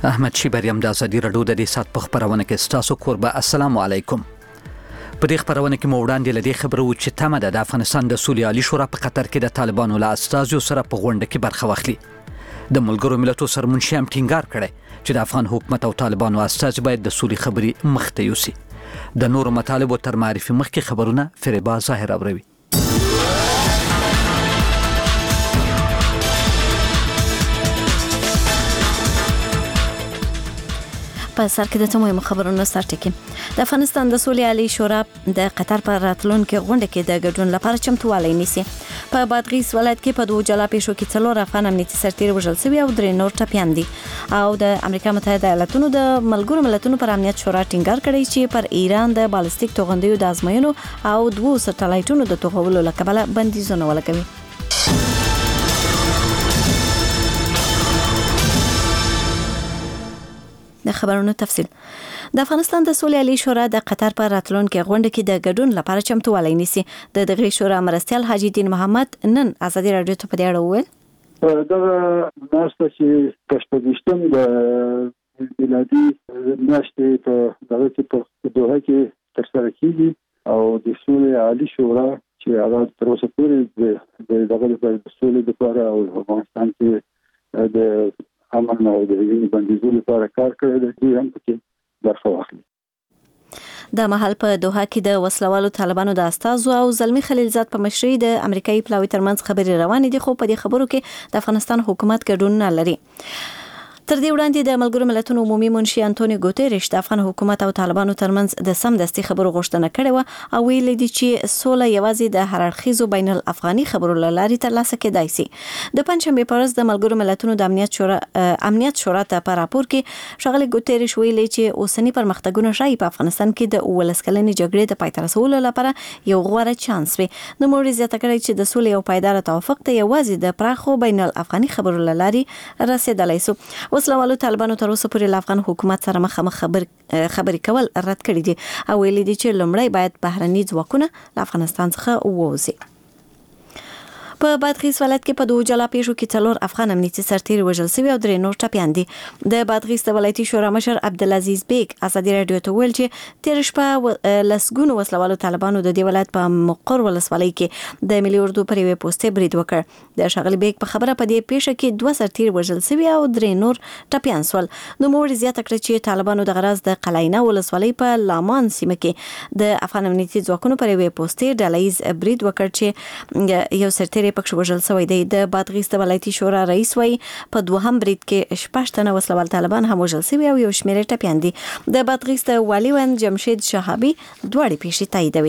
احمد شیبریم د ازادي رادیو د دې سات په خبرونه کې ستاسو کوربه. السلام علیکم. په دې خبرونه کې مو وړاندې لدې خبرو چې تمه ده د افغانستان د سولې عالی شورا په قطر کې د طالبانو له استازو سره په غونډه کې برخه واخلي. د ملګرو ملتونو سرمنشي هم ټینګار کړی چې د افغان حکومت او طالبانو استازي باید د سولې خبرې مخته یوسي. د نورو مطالبو تر معرفي مخکې خبرونه فریبا ظاهر اوروي. په سر کې د تمام خبرونو سرټکی. د افغانستان د سولې عالی شورا د قطر پر راتلونکو غونډه کې د ګډون لپاره چمتووالی نیسي. په بادغیس ولایت کې په دوه جلا پیښو کې 4 افغان امنیتي سرتیر وژل شوي او 3 نور ټپیان دي. او د امریکا متحده ایالاتونو د ملګرو ملتونو پر امنیت شورا ټینګار کړی چې پر ایران د بالستیک توغندیو د ازموینو او 2 سټلایټونو د توغولو لپاره بندیزونه ولګوي. د خبرونو تفصیل. د افغانستان د سولې عالی شورا د قطر پر راتلونکو غونډه کې د ګډون لپاره چمتووالی نیسي. د دغه شورا مرستیال حاجی دین محمد نن ازادي رادیو ته په دې اړه وویل. دا ناسته چې پښتونستان د میلادي میاشتې په دغه کې په دوحه کې ترسره کیږي او د سولې عالی شورا چې هغه تر اوسه پورې د دغه د سولې لپاره او افغانستان کې د امن او د وینې بندیزولو لپاره کار کړی دی، دوی هم پکې برخه واخلي. د محل په دوحه کې د وسلوالو طالبانو د استازو او زلمی خلیلزاد په مشرۍ د امریکایي پلاوي ترمنځ خبرې روانې دي، خو په دې خبرو کې د افغانستان حکومت ګډون نه لري. تر دې وړاندې د ملګرو ملتونو عمومي منشي انټونیو ګوتریش د افغان حکومت او طالبانو ترمنځ د سمدستي خبرو غوښتنه کړې و او ویلي دي چې سوله یوازې د هر اړخیزو بین الافغاني خبرو لارې ترلاسه کېدای شي. د پنځشنبه په ورځ د ملګرو ملتونو د امنیت شورا ته په راپور کې ښاغلي ګوتریش ویلي چې اوسنی پرمختګونه ښایي په افغانستان کې د 19 کلنې جګړې د پای ته رسولو لپاره یو غوره چانس وي. نو موږ زیاته کړی چې د سولې او پایدار توافق ته یوازې د پراخو بین الافغاني خبرو لارې رسیدلای شي. وسلوالو طالبانو تر اوسه پورې له افغان حکومت سره مخامخ خبرې کول رد کړي دي او ویلي دي چې لومړی باید بهرني ځواکونه له افغانستان څخه ووځي. په بادغیس ولایت کې په 2 جلا پیښو کې 4 افغان امنیتي سرتیر وژل شوي او 3 نور ټپیان دي. د بادغیس د ولایتي شورا مشر عبدالعزیز بیگ ازادي رادیو ته ویل چې تیر شپه لسګونو وسلوالو طالبانو د دې ولایت په مقر ولسوالۍ کې د ملي اردو پر یوې پوسټې برید وکړ. د ښاغلي بیگ په خبره په دې پیښه کې 2 سرتیر وژل شوي او 3 نور ټپیان شول. نو موږ زیاته کړه چې طالبانو د غرض د قلعینه ولسوالۍ په لامان سیمه کې د افغان امنیتي ځواکونو پر یوې پوسټې ډلهییز برید وکړ چې یو سرتیر پکښ وژل شوی دی. د بادغیس د ولایتي شورا رئیس وایي په دوهم برید کې 6 تنه وسلوال طالبان هم وژل شوي او یو شمېر ټپیان دي. د بادغیس د والي وند جمشید شهابي دواړې پیښې تاییدوي.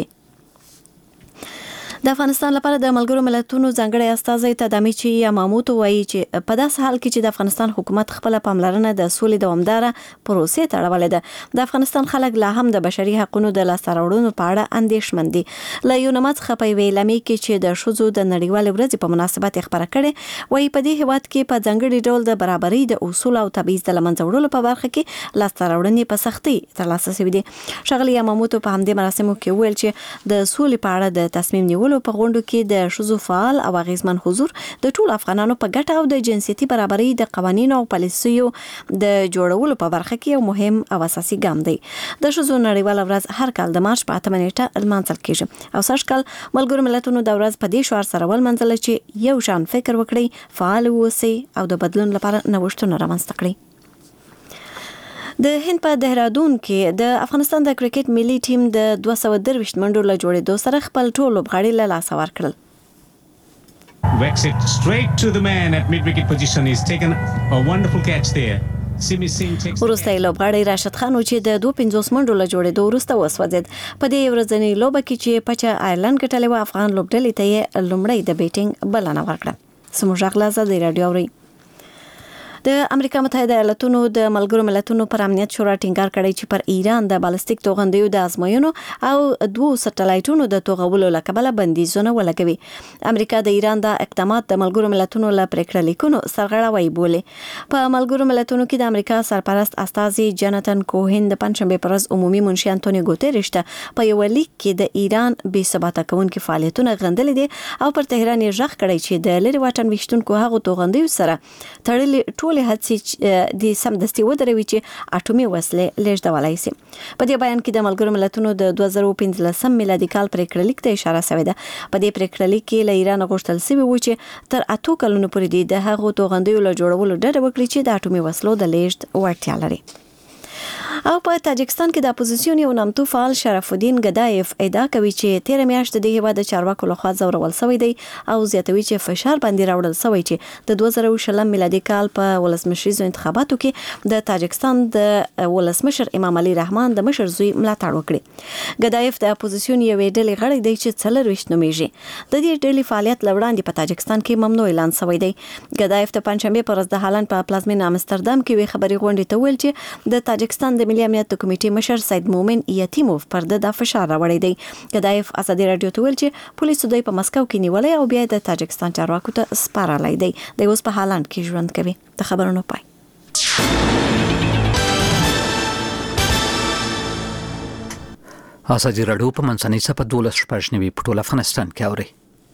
د افغانستان لپاره د ملګرو ملتونو ځانګړی استازی تدامیچی یاماموتو وایي چې په داس حال کې چې د افغانستان حکومت خپل پاملرنه د سولې دوامداره پروسې ته اړولې ده، د افغانستان خلک لا هم د بشري حقوقو د لاسته راوړنو په اړه اندېښمن دي. له یونما څخه په ویلامي کې چې د ښځو د نړیوالې ورځې په مناسبت خبره کړې وایي په دې هیواد کې په ځانګړي ډول د برابرۍ د اصول او تبعیض د لمنځه وړلو په برخه کې لاسته راوړنې په سختۍ ترلاسه شوې دي. ښاغلي یاماموتو په همدې مراسمو کې ویل چې د سولې په اړه د تصمیم نیولو په غونډو کې د ښځو فعال او اغیزمن حضور د ټول افغانانو په ګټه او د جنسيتي برابرۍ د قوانینو او پالیسیو د جوړولو په برخه کې یو مهم او اساسي ګام دی. د ښځو نړیواله ورځ هر کال د مارچ په 8 نیټه لمانځل کیږي او سږ کال ملګرو ملتونو د ورځ په دې شعار سره ولمانځل چې یو شان فکر وکړي، فعال اوسئ او د بدلون لپاره نوښتونه رامنځته کړئ. د هند په دهرادون کې د افغانستان د کرکټ ملي ټیم د 223 منډو له جوړېدو سره خپل ټول لوبغاړي له لاسه ورکړل. Wrecks it straight to the man at mid-wicket position. He's taken a wonderful catch there. وروسته لوبغاړی راشد خان چې د 250 منډو له جوړېدو وروسته وسوځید. په دې ورځنۍ لوبه کې چې پچا آیرلند ګټلې و، افغان لوبډلې ته یې لومړی د بیټینګ بلنه ورکړه. سمو ژغلا د رادیو اوري. د امریکا متحده ایالاتونو د ملګرو ملتونو پر امنیت شورا ټینګار کړی چې پر ایران د بالستیک توغندیو د ازموینو او 2 سټلایټونو د توغولو لپاره بندیزونه ولګوي. امریکا د ایران د اقدامات د ملګرو ملتونو له پریکړه لیکونو سرغړاوی بولي. په ملګرو ملتونو کې د امریکا سرپرست استازي جاناتن کوهن د پنځشنبه پر ورځ عمومي منشي انټونیو ګوتریش ته په یو لیک کې د ایران بې ثباته کوونکي فعالیتونه غندلې دي او پر تهران یې ژغ کړی چې د لری واټن وشتونکو هغو توغندیو سره تړلې ټول ټولې هڅې د سمدستي ودروي چې اټومي وسلې لیږدولای شي. په دې بیان کې د ملګرو ملتونو د 2015 میلادي کال پریکړه لیک ته اشاره شوې ده. په دې پریکړه لیک کې له ایران غوښتل شوی و چې تر 8 کلونو پورې د هغو توغندیو له جوړولو ډډه وکړي چې د اټومي وسلو د لیږد وړتیا لري. او په تاجکستان کې د اپوزیسیون یو نامتو فعال شرف الدین ګدایف ادعا کوي چې 13 میاشتې د هیواد چارواکو لخوا ځورول شوی دی او زیاتوي چې فشار باندې راوړل شوی چې د 2020 میلادي کال په ولسمشریزو انتخاباتو کې د تاجکستان د ولسمشر امام علي رحمان د مشر زوی ملاتړ وکړي. ګدایف د اپوزیسیون یوې ډلې غړی دی چې 24 نومیږي. د دې ډلې فعالیت لوړاندې په تاجکستان کې ممنوع اعلان شوی دی. ګدایف د پنځشنبه پر ورځ د هالند په پلازمینه امستردام کې وی خبري غونډې ته ویل چې د تاجکستان د ملي امنیت کمیټې مشر سید مومن یتیموف پر د فشار راوړی دی. ګدایف ازادي رادیو ته ویل چې پولیسو دوی په مسکو کې نیولې او بیا د تاجکستان چارواکو ته سپارلی دی. د اوس په هالند کې ژوند کوي. د خبرونو پای. ازادي رادیو په منځنۍ صفحه 12 په ټول افغانستان کې اوري.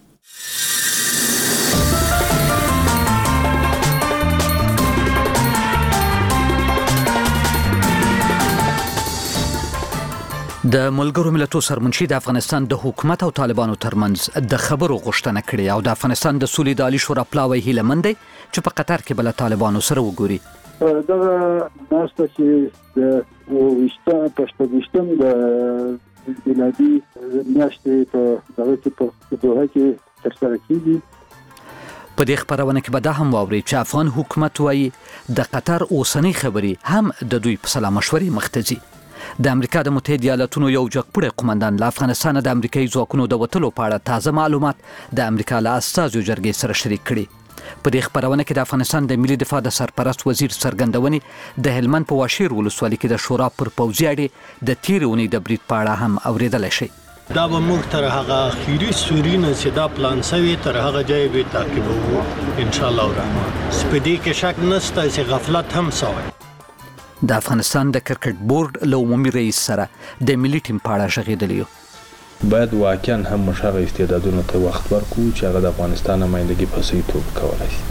د ملګرو ملتونو سرمنشي د افغانستان د حکومت او طالبانو ترمنځ د خبرو غوښتنه کړې او د افغانستان د سولې د عالی شورا پلاوی هیله مند دی چې په قطر کې بل طالبانو سره وګوري. دا ناسته چې د وشتم د میلادي میاشتې په دغه کې په دوحه کې ترسره کیږي. په دې خبرونه کې به دا هم واوري چې افغان حکومت وايي د قطر اوسنۍ خبرې هم د دوی په سلا مشورې مختزي. د امریکا د متحده ایالاتونو یو جګپړی قومندان له افغانستان د امریکایي ځواکونو د وټلو په اړه تازه معلومات د امریکا له استازو جرګې سره شریک کړي. په دې خبرونه کې د افغانستان د ملي دفاع د سرپرست وزیر څرګندونې د هلمند په واشیر ولسوالۍ کې د شورا پر پوځي اډې د تیر اونۍ د برید په اړه هم اوریدل شي. دا به موږ تر هغه اخیری سورینه چې دا پلان سوي تر هغه ځای به تعقیبوو ان شاء الله الرحمن. سپدې کې شک نشته چې غفلت هم سوی. د افغانستان د کرکټ بورډ له عمومي رئیس سره د ملي ټیم په اړه غږېدلی. باید واقعا هم موږ هغه استعدادونو ته وخت ورکړو چې هغه د افغانستان نمایندګي په صحیح توګه کولای شي.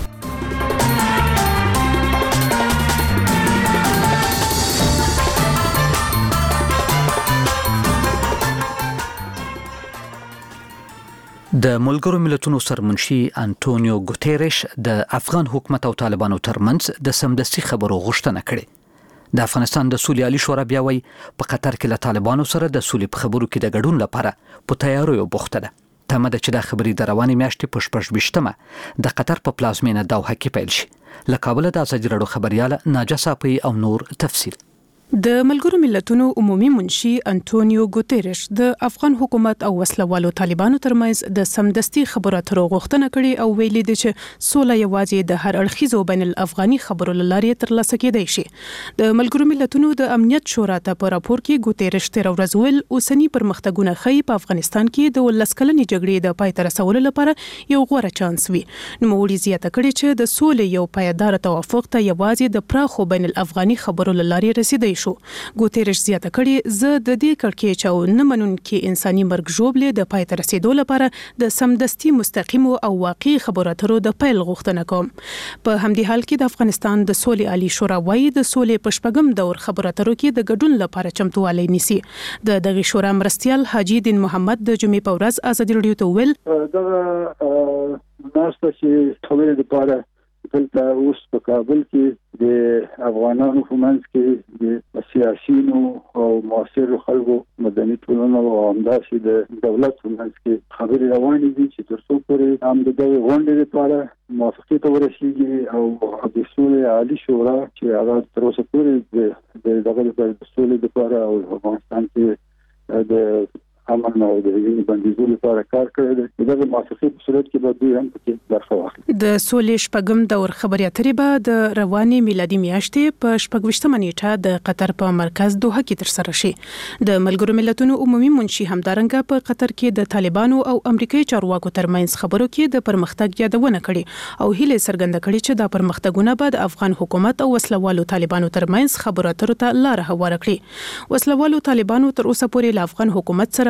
د ملګرو ملتونو سرمنشي انټونیو ګوتيريش د افغان حکومت او طالبانو ترمنځ د سمدستي خبرو غوښتنه کړې. د افغانستان د سولې عالی شورا بیا وایي په قطر کې له طالبانو سره د سولې په خبرو کې د ګډون لپاره په تیاریو بوخته ده. تمه ده چې د خبرې د روانې میاشتې په 28مه د قطر په پلازمینه دوحه کې پیل شي. له کابل د ازادي رادیو خبرياله ناجا صافي او نور تفصیل. د ملګرو ملتونو عمومي منشي انټونیو ګوتيريش د افغان حکومت او وسلوالو طالبانو ترمنځ د سمدستي خبرو اترو غوښتنه کړې او ویلي دي چې سوله یوازې د هر اړخیزو بین الافغاني خبرو لارې ترلاسه کېدای شي. د ملګرو ملتونو د امنیت شورا ته په راپور کې ګوتيريش تر ورځ ویل اوسنی پرمختګونه ښیي په افغانستان کې د 19 کلنې جګړې د پای ته رسولو لپاره یو غوره چانس وي. نوموړي زیاته کړې چې د سولې یو پایدار توافق ته یوازې د پراخو بین الافغاني خبرو لارې رسیدای شو. ګوتيريش زیاته کړې زه د دې کړکېچ او نه منونکي انساني مرګ ژوبلې د پای ته رسیدو لپاره د سمدستي مستقیمو او واقعي خبرو اترو د پیل غوښتنه کوم. په همدې حال کې د افغانستان د سولې عالی شورا وايي د سولې په شپږم دور خبرو اترو کې د ګډون لپاره چمتووالی نیسي. د دغه شورا مرستیال حاجی دین محمد د جمعې په ورځ ازادي رادیو ته ویل دا ناسته چې خبرې لپاره دلته اوس په کابل کې د افغانانو په منځ کې د سیاسيونو او معاصرو خلکو مدني ټولنو او همداسې د دولت په منځ کې خبرې روانې دي چې تر څو پورې هم د دغه غونډې لپاره موافقې ته ورسیږي او د سولې عالی شورا چې هغه تر اوسه پورې دغه د سولې لپاره او افغانستان کې د امن او د وینې بندیزولو لپاره کار کړی دی. دغه موافقې په صورت کې به دوی هم پکې برخه واخلي. د سولې شپږم دور خبرې اترې به د روانې میلادي میاشتې په 28مه نیټه د قطر په مرکز دوحه کې ترسره شي. د ملګرو ملتونو عمومي منشي همدارنګه په قطر کې د طالبانو او امریکایي چارواکو ترمنځ خبرو کې د پرمختګ یادونه کړې او هیله څرګنده کړې چې د پرمختګونه به د افغان حکومت او وسلوالو طالبانو ترمنځ خبرو اترو ته لار هواره کړي. وسلوالو طالبانو تر اوسه پورې له افغان حکومت سره مخامخ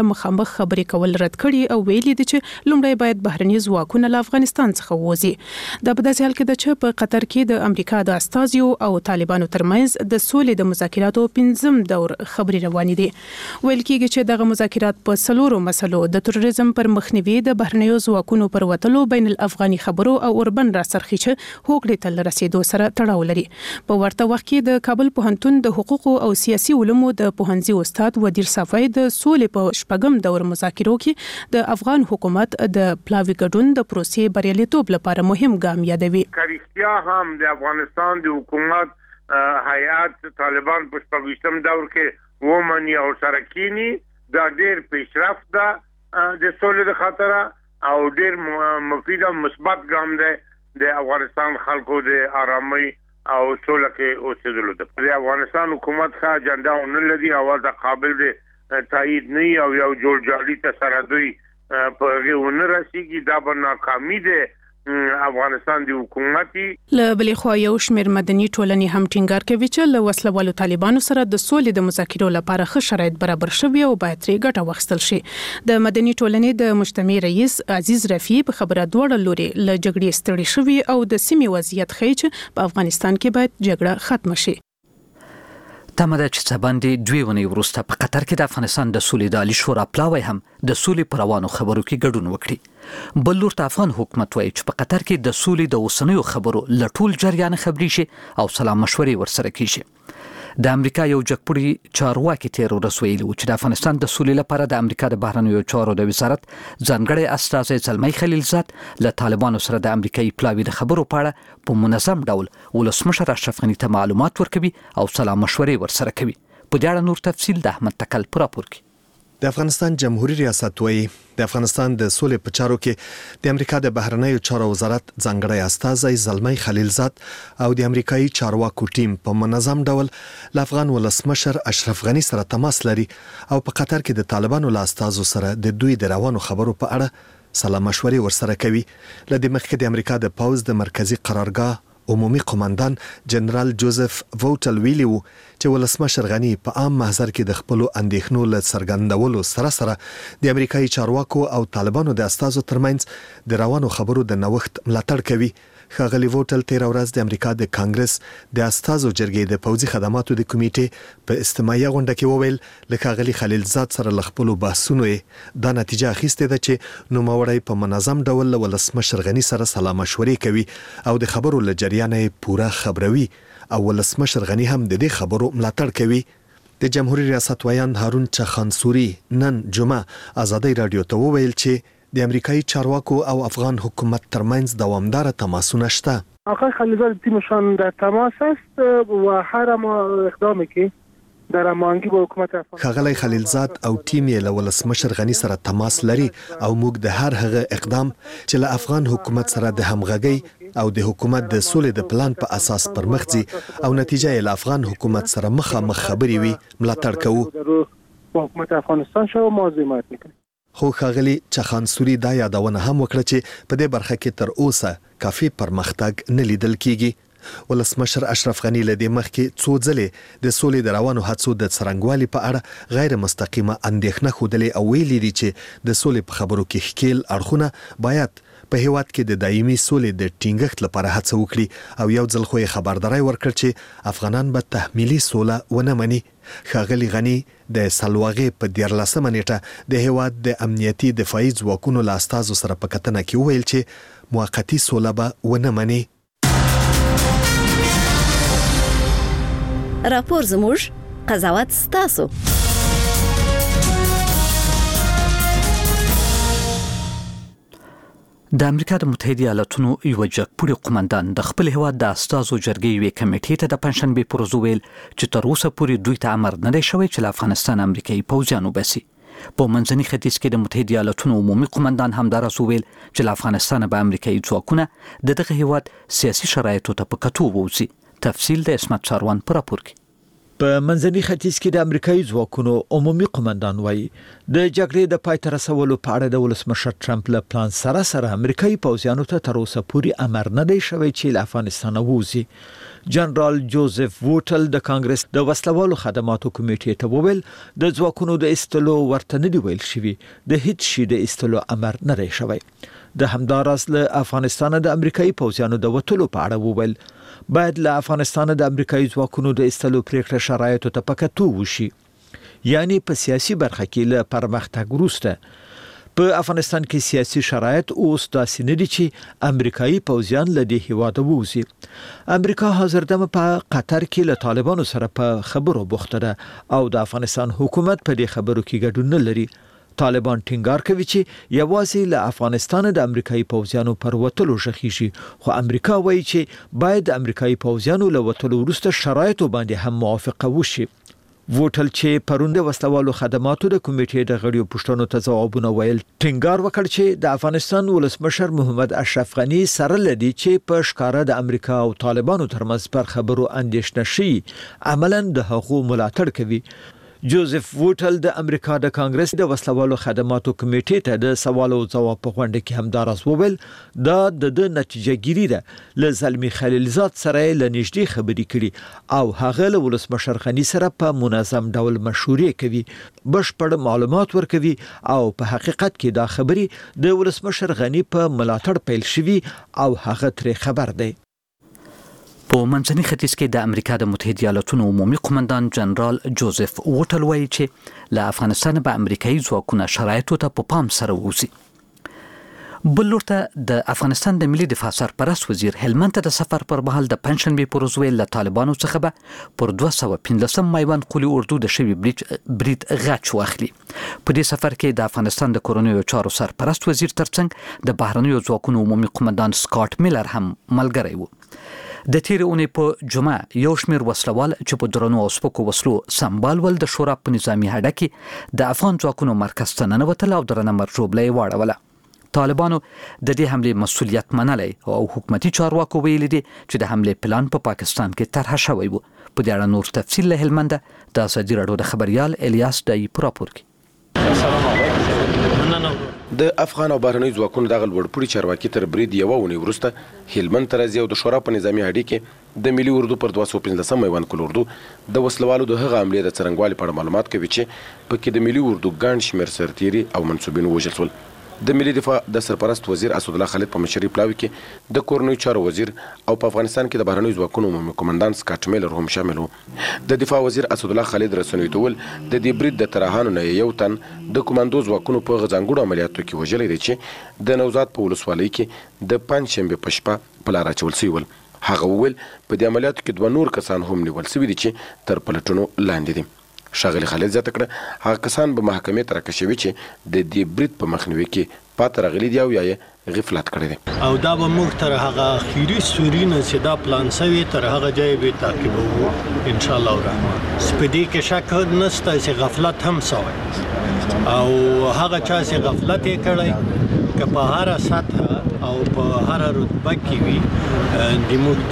مخ خبرې کول رد کړي او ویلي دي چې لومړی باید بهرني ځواکونه له افغانستان څخه ووځي دا په داسې حال کې ده چې په قطر کې د امریکا د استازیو او طالبانو ترمنځ د سولې د مذاکراتو 5م دور خبرې روانې دي ویل کېږي چې دغه مذاکرات په څلورو مسلو د تروریزم پر مخنیوي د بهرنیو ځواکونو پر وتلو بین الافغاني خبرو او اوربن راسرخي چې هوکړې ته رسیدو سره تړاو لري په ورته وخت کې د کابل پوهنتون د حقوقو او سیاسي علومو د پوهنځي استاد ودیر صافی د سولې په شپږم دور مذاکرو کې د افغان حکومت د پلاوي ګډون د پروسې بریالیتوب لپاره مهم ګام یادوي کریستیا هم د افغانستان د حکومت هیئات طالبان په شپږم دور کې ومني او سره کینی دا ډېر پیشرفت ده د سولې د خاطر او ډېر مفید او مثبت ګام دی د افغانستان خلکو د آرامۍ او سوله کې اوسېدلو د افغانستان حکومت ښه اجنډا ونه لري او دا قابل دی تایید نه او یو جوړجاړي ته سره دوی په هغه ونه رسیږي دا به ناکامي ده افغانستان دی حکومتي له بلې خوا یو شمېر مدني ټولنې هم ټینګار کوي چې له وسلوالو طالبانو سره د سولې د مذاکرو لپاره ښه شرایط برابر شوي او باید ترې ګټه واخیستل شي د مدني ټولنې د مجتمع رئیس عزیز رفیع په خبره دواړه لوري له جګړې ستړي شوي او د سیمې وضعیت ښیي چې په افغانستان کې باید جګړه ختمه شي تمه ده چې باندې 2 ونې وروسته په قطر کې د افغانستان د سولې د عالی شورا پلاوی هم د سولې پر روانو خبرو کې ګډون وکړي بل لور ته افغان حکومت وایي چې په قطر کې د سولې د اوسنیو خبرو لټول جریان خبري شي او سلام مشورې ورسره کیږي د امریکا یو جګپوړي چارواکي تیر ورځ ویلي چې د افغانستان د سولې لپاره د امریکا د بهرنیو چارو د وزارت ځانګړی استازی زلمی خلیلزاد له طالبانو سره د امریکایي پلاوي د خبرو په اړه په منظم ډول ولسمشر اشرف غني ته معلومات ورکوي او سلام مشورې ورسره کوي په دې اړه نور تفصیل د احمد تکل پر راپور کې د افغانستان جمهوریت ریاست وایي د افغانستان د سولې په چارو کې د امریکا د بهرنیو چارو وزارت ځانګړی استازی زلمی خلیلزاد او د امریکایي چارواکو ټیم په منظم ډول له افغان ولسمشر اشرف غني سره تماس لري او په قطر کې د طالبانو له استازو سره د دوی د روانو خبرو په اړه سلام مشورې ورسره کوي لدې مخکې د امریکا د پوز د مرکزی قرارګاه عمومي قوماندان جنرال جوزف ووټل ویلی وو چې ولسمشر غني په عام محضر کې د خپل اندېښنو له څرګندولو سره د امریکایي چارواکو او طالبانو د استازو ترمنځ د روانو خبرو د نوښت ملاتړ کوي ښاغلي ووټل تیر ورځ د امریکا د کانګرس د استازو جرګې د پوځي خدماتو د کمیټې په استماعي غونډه کې وویل له ښاغلي خلیلزاد سره له خپلو بحثونو دا نتیجه اخیستې ده چې نوموړی په منظم ډول له ولسمشر غني سره سلا مشورې کوي او د خبرو له جریان پوره خبروي او ولسمشر غني هم د دې خبرو ملاتړ کوي د جمهوریت ریاست ویان هارون چخانسوري نن جمعه ازادي رادیو ته وویل چې د امریکایي چارواکو او افغان حکومت ترمنځ دوامدار تماسونه شته. آقای خلیلزاد تیمشان در تماس است و هر ما اقدامی که در هماهنگی با حکومت افغانستان ښاغلی خلیلزاد او ټیم یې له ولسمشر غني سره تماس لري او موږ د هر هغه اقدام چې له افغان حکومت سره د همغږۍ او د حکومت د سولې د پلان په اساس پرمخ ځي او نتیجه یې له افغان حکومت سره مخامخ خبرې وي ملاتړ کوو. حکومت افغانستان شو ما حمایت میکنیم. خو ښاغلي چخانسوري دا یادونه هم وکړه چې په دې برخه کې تر اوسه کافي پرمختګ نه لیدل کیږي. ولسمشر اشرف غني له دې مخکې څو ځلې د سولې د روانو هڅو د څرنګوالي په اړه غیر مستقیمه اندېښنه خوده او ویلي دي چې د سولې په خبرو کې ښکیل اړخونه باید په هیواد کې د دایمي سولې د ټینګښت لپاره هڅه وکړي او یو ځل خو یې خبرداري ورکړ چې افغانان به تحمیلي سوله ونه مني. ښاغلي غني د سلواغې په 14 نیټه د هیواد د امنیتي دفاعي ځواکونو له استازو سره په کتنه کې وویل چې موقتی سوله به ونه مني. راپور زموږ قضاوت ستاسو. د امریکا د متحده ایالاتونو یو جګپوړي قومندان د خپل هیواد د استازو جرګې یوې کمیټې ته د پنځشنبې پر ورځ ویل چې تر اوسه پورې دوی ته امر نه دی شوی چې له افغانستان امریکایي پوځیان وباسي. په منځني ختیځ کې د متحده ایالاتونو عمومي قومندان همداراز ویل چې له افغانستان به امریکایي ځواکونه د دغه هیواد سیاسي شرایطو ته په کتو ووځي. تفصیل د اسمت چاروان پر راپور کې. په منځني ختیځ کې د امریکایي ځواکونو عمومي قومندان وایي د جګړې د پای ته رسولو په اړه د ولسمشر ټرمپ له پلان سره امریکایي پوځیانو ته تر اوسه پورې امر نه دی شوی چې له افغانستان ووځي. جنرال جوزف ووټل د کانګرس د وسلوالو خدماتو کمیټې ته وویل د ځواکونو د استلو ورته نه دی ویل شوی د هیڅ شي د استلو امر نه دی شوی. د همداراز له افغانستان د امریکایي پوځیانو د وټلو په اړه وویل باید له افغانستان د امریکایي ځواکونو د استلو پریکړه شرایطو ته پکتو وشي، یعنی په سیاسي برخه کې له پرمختګ وروسته. په افغانستان کې سیاسي شرایط اوس داسې نه دي چې امریکایي پوځیان له دې هیواده ووځي. امریکا حاضر دمه په قطر کې له طالبانو سره په خبرو بوخته ده او د افغانستان حکومت په دې خبرو کې ګډون نه لري. طالبان ټینګار کوي چې یوازې له افغانستان د امریکایي پوځیانو پر وټلو شخیږي، خو امریکا وایي چې باید د امریکایي پوځیانو له وټلو وروسته شرایطو باندې هم موافقه وشي. ووټل چې پرون د وسلوالو خدماتو د کمیټې د غړیو پوښتنو ته ځوابونه ویل، ټینګار وکړ چې د افغانستان ولسمشر محمد اشرف غنی سره لدی چې په ښکارا د امریکا او طالبانو ترمنځ پر خبرو اندېښنه شي عملاً د هغو ملاتړ کوي. جوزف ووټل د امریکا د کانګرس د وسلوالو خدماتو کمیټې ته د سوالو او ځواب په غونډه کې همداراز وویل دا د نتیجه ګیری ده له زلمی خلیلزاد سره له نږدې خبرې کړي او هغه له ولسمشر غنی سره په منظم ډول مشورې کوي، بشپړ معلومات ورکوي او په حقیقت کې دا خبرې د ولسمشر غنی په ملاتړ پیل شوي او هغه ترې خبر دی. په منځني ختیځ کې د امریکا د متحده ایالاتونو عمومي قومندان جنرال جوزف ووټل وایي چې له افغانستان به امریکایي ځواکونه شرایطو ته په پام سره ووځي. بل لور ته د افغانستان د ملي دفاع سرپرست وزیر هلمند ته د سفر پر مهال د پنځشنبې پر ورځ له طالبانو څخه به پر 215 میوند قولي اردو د شوی برید غچ واخلي. په دې سفر کې د افغانستان د کورنیو چارو سرپرست وزیر ترڅنګ د بهرنیو ځواکونو عمومي قومندان سکاټ میلر هم ملګری و. د تیر اونۍ په جمعه یو شمېر وسلوال چې په درنو او سپکو وسلو سمبال ول د شورا په نظامی هډه کې د افغان ځواکونو مرکز ته ننوتل او درنه مرجوبله یې واړوله. طالبانو د دې حملې مسؤلیت منلی او حکومتي چارواکو ویلي دي چې د حملې پلان په پاکستان کې طرحه شوی و. په دې اړه نور تفصیل له هلمند د ازادي راډیو د خبريال الیاس دای په راپور کې. د افغان او بهرنیو ځواکونو دغه لوړپوړي چارواکي تر برید یوه اونۍ وروسته هلمند ته راځي او د شورا په نظامي هډې کې د ملي اردو پر 215 میوند کل اردو د وسلوالو د هغه حملې د څرنګوالي په اړه معلومات کوي چې پکې د ملي اردو ګڼ شمېر سرتیري او منصوبین ووژل شول. د ملي دفاع د سرپرست وزیر اسدالله خالد په مشرۍ پلاوي کې د کورنیو چارو وزیر او په افغانستان کې د بهرنیو ځواکونو عمومي قومندان سکاټ میلر هم شامل وو. د دفاع وزیر اسدالله خالد رسنیو ته ویل د دې برید د ترهانو نه یو تن د کمانډو ځواکونو په ځانګړو عملیاتو کې وژلی دی چې د نوزاد په ولسوالۍ کې د پنجشنبې په شپه په لار اچول سوي ول. هغه وویل په دې عملیاتو کې 2 نور کسان هم نیول سوي دي چې تر پلټنو لاندې دي. ښاغلي خالد زیاته کړه هغه کسان به محکمې ته راکشوي چې د دې برید په مخنیوي کې پاتې راغلي دي او یا یې غفلت کړی دی او دا به موږ تر هغه اخري سوري نه چې دا پلان سوی تر هغه ځای به تعقیبوو انشاءالله الرحمن. په دې کې شک نشته چې غفلت هم سوی او هغه چا چې غفلت یې کړی که په هره سطح او په هره رتبه کې وي د موږ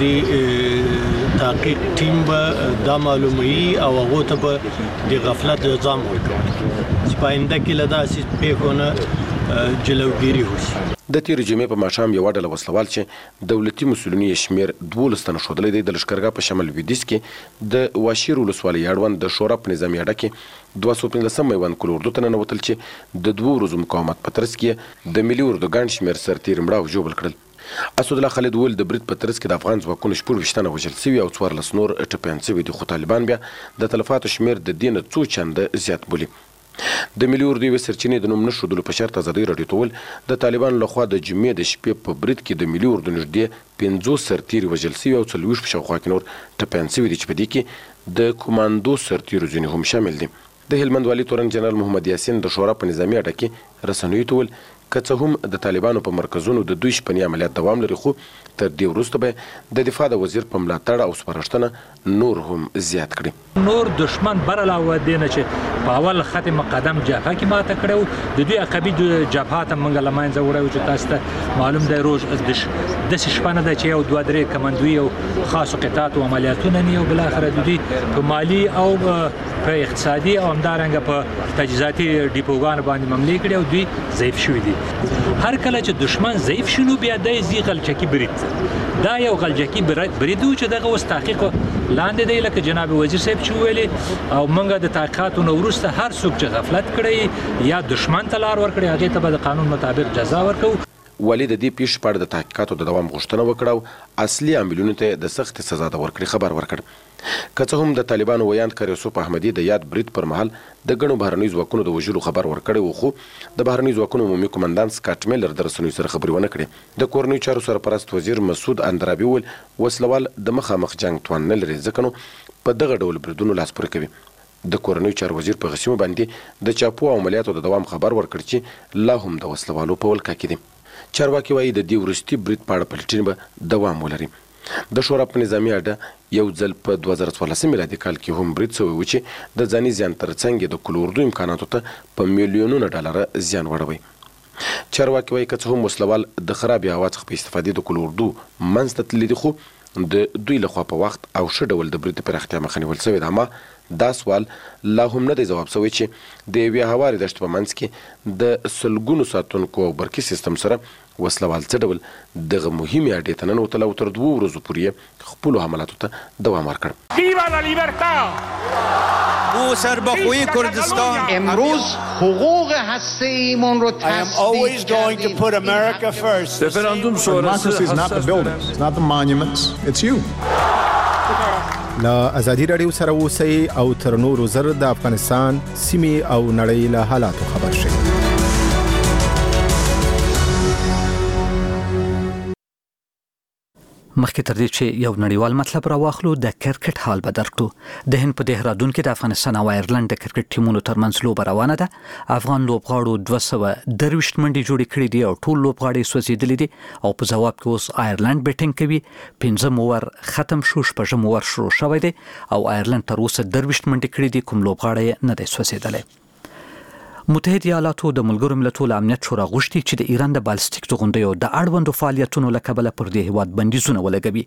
د تحقیق ټیم به دا معلوموي او هغو ته به د غفلت الزام ورکول چې په آینده کې له داسې پیښو نه جلوګیري وشي. د تیر جمعې په ماښام یوه ډله وسلوال چې دولتي مسؤلین یې شمېر 12 تنه ښودلی دی د لښکرګاه په شمال لویدیځ کې د واشیر ولسوالۍ اړوند د شورا په نظامي اډه کې 215 میوند کل اردو ته ننوتل چې د 2 ورځو مقاومت په ترڅ کې د ملي اردو ګڼ شمېر سرتیري مړه او ژوبل کړل. اسدالله خالد ویل د برید په ترڅ کې د افغان ځواکونو 14 تنه وژل سوي او 14 نور ټپیان سوي دي، خو طالبان بیا د تلفاتو شمېر د دې نه څو چنده زیات بولي. د ملي اردو یوې سرچینې د نوم نه ښودلو په شرط ازادي راډیو ته ویل د طالبانو لخوا د جمعې د شپې په برید کې د ملي اردو نږدې 50 سرتیري وژل سوي او 40 په شاوخوا کې نور ټپیان سوي دي چې په دې کې د کمانډو سرتیرو ځینې هم شامل دي. د هلمند والي تورن جنرال محمد یاسین د شورا په نظامي اډه کې رسنیو ته ویل که څه هم د طالبانو په مرکزونو د دوی شپني عملیات دوام لري خو تر دې وروسته به د دفاع د وزیر په ملاتړ او سپارښتنه نور هم زیات کړي. نور دشمن بر علاوه دینه چې په اول خط مقدم جبهه کې ماته کړو د دوی عقبي جبهه ته منګل لمانځه وړو چې تاسو ته معلوم دی روز د شپنه د چې یو 2-3 کمانډوي او خاص قطاعات او عملیاتونه نه یو بل اخر د دوی په مالی او په اقتصادي او همدارنګه په تجهیزاتي ډیپوګان باندې حمله کړې او دوی ضعیف شوي دي. هر کله چې دشمن ضعیف شنو بیا د زی غلچکی برید دا یو غلچکی برید چې دغه واس تحقیق لاندې دی لکه جناب وزیر صاحب چې ویلي او موږ د تحقیقاتو نو وروسته هر څوک چې غفلت کړي یا دشمن ته لار ورکړي هغه ته به د قانون مطابق جزا ورکو. والي د دې پیښې په اړه د تحقیقاتو د دوام غوښتنه وکړه او اصلي عاملونو ته د سخت سزا د ورکړې خبر ورکړ. که څه هم د طالبانو ویاند کار یوسف احمدي د یاد برید پر مهال د ګڼو بهرنیو ځواکونو د وژلو خبر ورکړی و، خو د بهرنیو ځواکونو عمومي قومندان سکاټ میلر د رسنیو سره خبرې ونه کړې. د کورنیو چارو سرپرست وزیر مسعود اندرابي وویل وسلوال د مخامخ جنگ توان نه لري ځکه نو په دغه ډول بریدونو لاس پورې کوي. د کورنیو چارو وزیر په غسیمو باندې د چاپو عملیاتو د دوام خبر ورکړ چې لا هم د وسلوالو په ولکه کې دي. چارواکي وایي د دې وروستي برید په اړه پلټنې به دوام ولري. د شورا په نظامي اډه یو ځل په 2014 میلادي کال کې هم برید شوی و چې د ځاني زیان ترڅنګ د کل اردو امکاناتو ته په میلیونونو ډالر زیان وړوي. چارواکي وایي که څه هم وسلوال د خرابې هوا څخه په استفادې د کل اردو منځ ته تللي دي، خو د دوی لخوا په وخت او ښه ډول د برید د پراختیا مخه نیول شوې ده. اما دا سوال لا هم نه دی ځواب شوی چې د یوې هوارې دښتې په منځ کې د سلګونو ساتونکو او برقي سیستم سره وسلوال څه ډول دغه مهمې اډې ته ننوتل او تر 2 ورځو پورې خپلو حملاتو ته دوام ورکړ. سربخوی کردستان امروز حقوق هسته‌ایمون رو تصدیق کردیم. Referendum sonrası is not the buildings, it's not the monuments, it's you. لا ازادي رادیو سره اوسئ او تر نورو زر د افغانستان سیمې او نړۍ له حالاتو خبر شئ. مخکې تر دې چې یو نړیوال مطلب راواخلو د کرکټ حال به درکړو. د هند په دهرادون کې د افغانستان او آیرلند د کرکټ ټیمونو ترمنځ لوبه روانه ده. افغان لوبغاړو 223 منډې جوړې کړې دي او ټول لوبغاړي سوځېدلي دي او په ځواب کې اوس آیرلند بیټینګ کوي. 15 اوور ختم شو، 6 اوور شروع شوی دی او آیرلند تر اوسه 23 منډې کړې دي، کوم لوبغاړی نه دی سوځېدلی. متحده ایالاتو د ملګرو ملتونو امنیت شورا غوښتي چې د ایران د بالستیک توغندیو د اړوندو فعالیتونو له کبله پر دې هیواد بندیزونه ولګوي.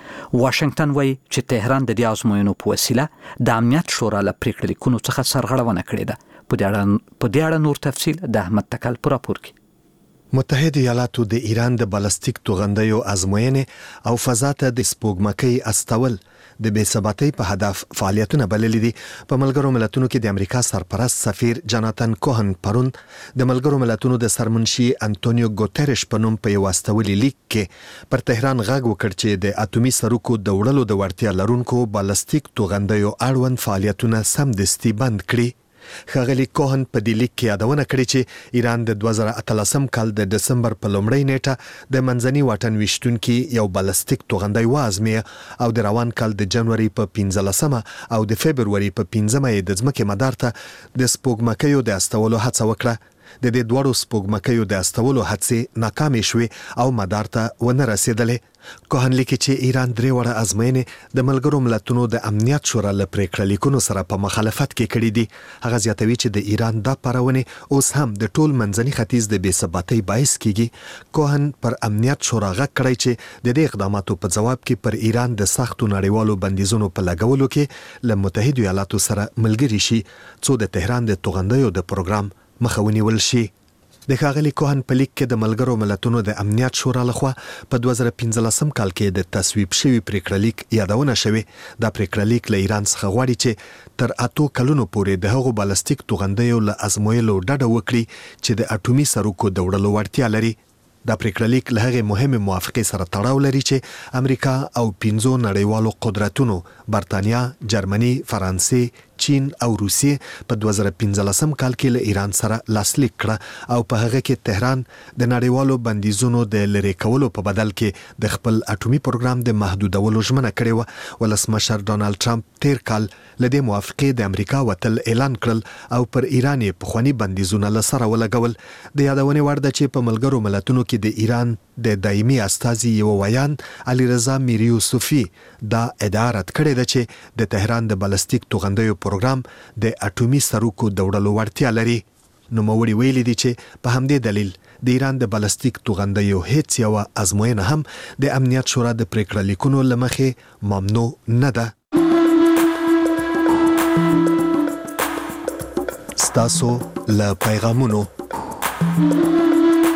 واشنگټن وایي چې تهران د دې ازموینو په وسیله د امنیت شورا له پریکړې لیکونو څخه سرغړونه کړې ده. په دې اړه نور تفصیل د احمد تکل په راپور کې. متحده ایالاتو د ایران د بالستیک توغندیو ازموینې او فضا ته د سپوږمکۍ استول د بې ثباتۍ په هدف فعالیتونه بللي دي. په ملګرو ملتونو کې د امریکا سرپرست سفیر جاناتن کوهن پرون د ملګرو ملتونو د سرمنشي انټونیو ګوتریش په نوم په یو استولي لیک کې پر تهران غږ وکړ چې د اټومي سرکو د وړلو د وړتیا لرونکو بالستیک توغندیو اړوند فعالیتونه سمدستي بند کړي. ښاغلي کوهن په دې لیک کې یادونه کړې چې ایران د 2013 کال د دسمبر په لومړۍ نیټه د منځني واټن ویشتونکي یو بالستیک توغندی وازمې او د روان کال د جنوري په 15 او د فبروري په 15 د ځمکې مدار ته د سپوږمکیو د استولو هڅه وکړه. د دې دوړو سپوږمکیو د استولو هڅې ناکامې شوې او مدار ته ونه رسیدلې. کوهن لیکي چې ایران 3 وړه ازموینې د ملګرو ملتونو د امنیت شورا له پریکړې لیکونو سره په مخالفت کې کړې دي. هغه زیاتوي چې د ایران دا پرونې اوس هم د ټول منځني ختیځ د بې ثباتۍ باعث کیږي. کوهن پر امنیت شورا غږ کړی چې د دې اقداماتو په جواب کې پر ایران د سختو نړیوالو بندیزونو په لګولو کې له متحده ایالاتو سره ملګری شي څو د تهران د توغندیو د پروګرام مخه ونیول شي. د ښاغلي کوهن په لیک کې د ملګرو ملتونو د امنیت شورا لخوا په 2015 کال کې د تصویب شوی پریکړه لیک یادونه شوې. دا پریکړه لیک له ایران څخه غواړي چې تر 8 کلونو پورې د هغو بالستیک توغندیو له ازمویلو ډډه وکړي چې د اټومي سرکو د وړلو وړتیا لري. دا پریکړه لیک له هغې مهمې موافقې سره تړاو لري چې امریکا او 5 نړیوالو قدرتونو برتانیا، جرمني، فرانسې، چین او روسیې په 2015 کال کې له ایران سره لاسلیک کړه او په هغه کې تهران د نړیوالو بندیزونو د لری کولو په بدل کې د خپل اټومي پروګرام د محدودولو ژمنه کړې و. ولسمشر ډونالد ټرمپ تیر کال له دې موافقې د امریکا وتل اعلان کړل او پر ایران یې پخواني بندیزونه له سره ولګول. د یادونې وړ ده چې په ملګرو ملتونو کې د ایران د دایمي استازي یو ویان علي رضا میر یوسفي دا ادعا رد کړې ده چې د تهران د بالستیک توغندیو پروګرام د اټومي سرکو د وړلو وړتیا لري. نوموړي ویلي دي چې په همدې دلیل د ایران د بالستیک توغندیو هیڅ یو ازموینه هم د امنیت شورا د پریکړه لیکونو له مخې ممنوع نه ده. ستاسو له پیغامونو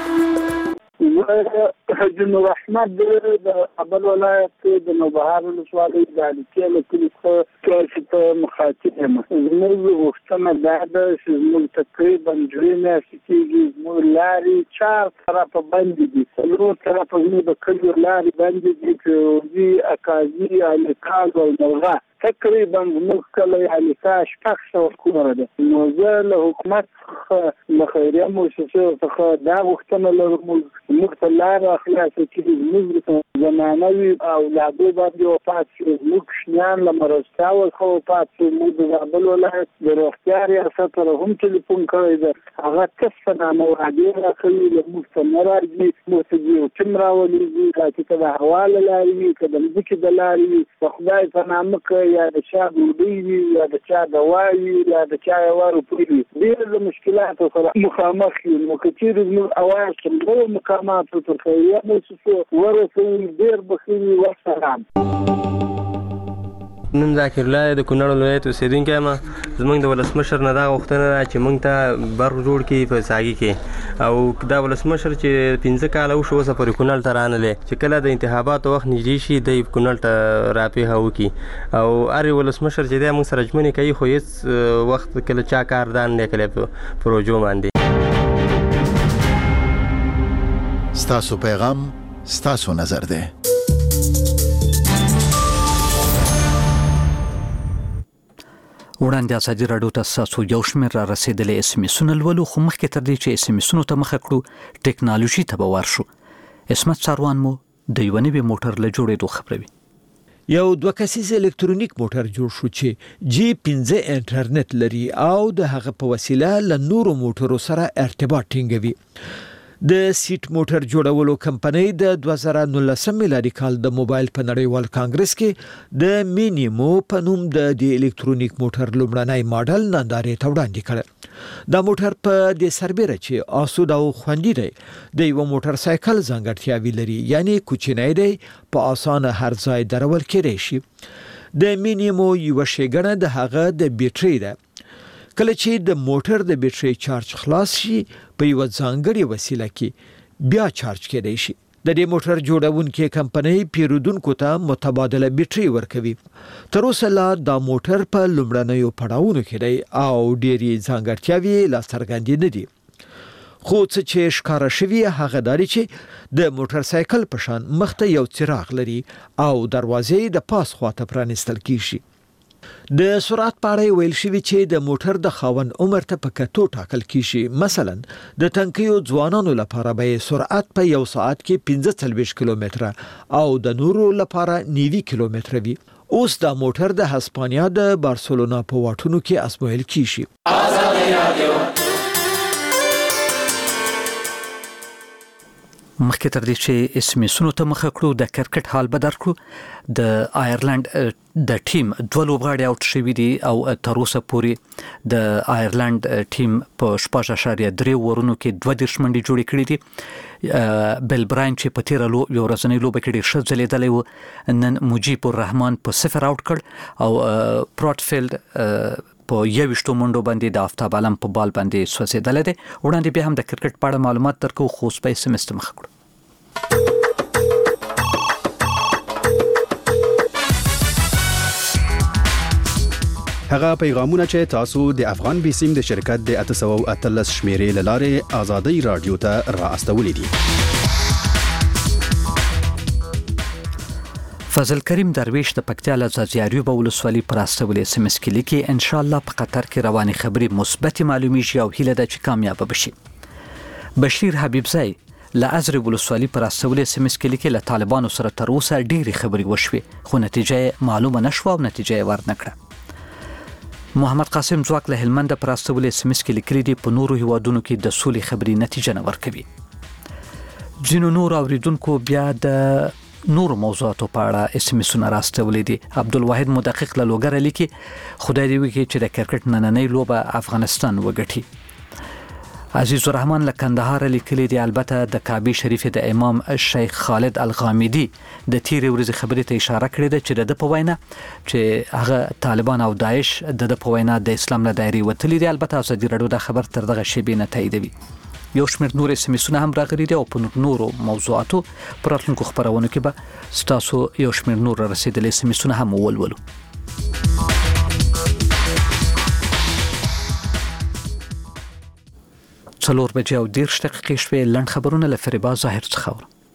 جنور احمد د ابل ولایت د نوبهار ولسوالۍ د الیکل کلیسا کې په مخاطب یم. موږ وختونه د موږ تقریبا جوړینه چې موږ لاري 4 طرفه باندې دي. څلور طرفه موږ د کلیو لاري باندې دي چې اکازي الیکال او نوغه تقریبا موږ کله یعنی تاش پخش او کومه ده. نو زه له حکومت څخه خیریه مؤسسه څخه دا وختونه لرم موږ ته لار اخلاص کړي موږ زمانوي اولادو باندې وفات شو موږ شنان لمرستا او خو وفات شو موږ د ابل ولایت د روغتیا ریاست سره هم ټلیفون کړی ده هغه څه نه موعده راخلي له موږ ته ناراضي موږ ته یو تم راولي چې دا حواله لري کله چې د لاري خدای په نامه یا د چا ګوډي یا د چا دوايي یا د چا وارو پوری ډېر مشکلات سره مخامخ یو نو کچیر نو اواز کوم مقامات تر خیریه مؤسسه ورسول ډېر بخیری وسلام. نن ذاکر الله د کونړ ولایت اوسیدونکی یم. زمونږ د ولسمشر نه دا غوښتنه ده چې موږ ته بر جوړ کړي په ساګي کې او دا ولسمشر چې 15 کاله وشو اوسه پورې کونړ ته رانغلی چې کله د انتخاباتو وخت نږدې شي دی کونړ ته راپېښه وکړي او هر ولسمشر چې دی موږ سره ژمنې کوي خو هېڅ وخت کله چا کار دا نه دی کړی په پروژو باندې. ستاسو پیغام ستاسو نظر دی. وړاندې ازادي راډیو ته تاسو یو شمېر را رسیدلې اس ام اسونه لولو خو مخکې تر دې چې اس ام اسونو ته مخه کړو ټیکنالوژي ته به ورشو. اسمت ساروان مو د یو نوي موټر له جوړېدو خبروي. یو 2 کسیز الکترونیک موټر جوړ شو چې G15 انټرنیټ لري او د هغه په وسیله له نورو موټرو سره ارتباط ټینګوي. د سیټ موټر جوړولو کمپنۍ د 2019 میلادي کال د موبایل په نړیوال کانګرس کې د مینیمو په نوم د الکترونیک موټر لومړنی ماډل نندارې ته وړاندې کړ. دا موټر په دې سربېره چې آسود او خوندي دی د یو موټر سایکل ځانګړتیاوې لري یعنی کوچنی دی په اسانه هر ځای درول کېدای شي. د مینیمو یو شیګنه د هغه د بیټرۍ ده. کله چې د موټر د بیټرۍ چارج خلاص شي په یو ځانګړي وسیله کې بیا چارج کېدای شي. د دې موټر جوړونکو کمپنۍ پیرودونکو ته متبادله بیټرۍ ورکوي. تر اوسه لا دا موټر په لومړنیو پړاوونو کې دی او ډېری ځانګړتیاوې لا څرګندې نه دي. خو څه چې ښکاره شوي هغه دا دی چې د موټر سایکل په شان مخته یو څراغ لري او دروازې د پاس خواته پرانیستل کیږي. د سرعت په اړه ویل شوی چې د موټر د خاوند عمر ته په کتو ټاکل کیږي. مثلا د تنکیو ځوانانو لپاره به سرعت په یو ساعت کې 45 کیلومتره او د نورو لپاره 90 کیلومتره وي. اوس دا موټر د هسپانیا د بارسلونا په واټونو کې ازمویل کیږي. مخکې تر دې چې اس ام اسونو ته مخه کړو د کرکټ حال به درکړو. د آیرلند د ټیم 2 لوبغاړي اوټ شوي دي او تر اوسه پورې د آیرلند ټیم په 6.3 اورونو کې 20 منډې جوړې کړې دي. بیل براین چې په تیره یو ورځنۍ لوبه کې ډېر ښه ځلېدلی و نن مجیب الرحمن په 0 اوټ کړ او پروټفیلډ په 21 منډو باندې د آفتاب عالم په بال باندې سوځېدلی دی. وړاندې بیا هم د کرکټ په اړه معلومات درکو خو اوس به یې سمسته مخه کړو. هغه پیغامونه چې تاسو د افغان بیسیم د شرکت د 813 شمیرې لاره آزادۍ رادیو ته را استولې دي. فضل کریم درویش د پکتیا له ځاځیاریو په ولسوالۍ پر استولې اس ام اس کې لیکي ان شاء الله په قطر کې رواني خبري مثبت معلومیږي او هیله ده چې کامیاب بشي. بشیر حبیبزای له ازرې ولسوالۍ پر استولې اس ام اس کې لیکي له طالبانو سره تر اوسه ډېری خبري وشوي خو نتیجه معلومه نشوه او نتیجه ورنکړه. محمد قاسم ځواک له هلمند پر استولې اس ام اس کې لیکلي دي په نورو هیوادونو کې د سولې خبري نتیجه نه ورکوي. ځینو نور اوریدونکو بیا د نور موضوعاتو په اړه اس ام اسونه راستولې دي. عبدالواحد مدقق له لوګر لیکي خدای دې وکړي چې د کرکټ نننۍ لوبه افغانستان وګټي. عزیز الرحمن له کندهار لیکلي دي البته د کعبه شریف د امام شیخ خالد الغامدي د تیرې ورځې خبرې ته اشاره کړې ده چې د په وینا چې هغه طالبان او داعش د په وینا د اسلام له دایرې وتلي دي. البته ازادي راډیو د خبر تر دغه شی نه تاییدوي. یو شمېر نور سمیسونه هم راغلي دي او په نورو موضوعاتو پر راتلونکو خبرونو کې به ستاسو یو شمېر نور رسیدلې سمیسونه هم ولولو. څلور بجې او 10 دقیقې شوې. لنډ خبرونه له فریبا ظاهر څخه.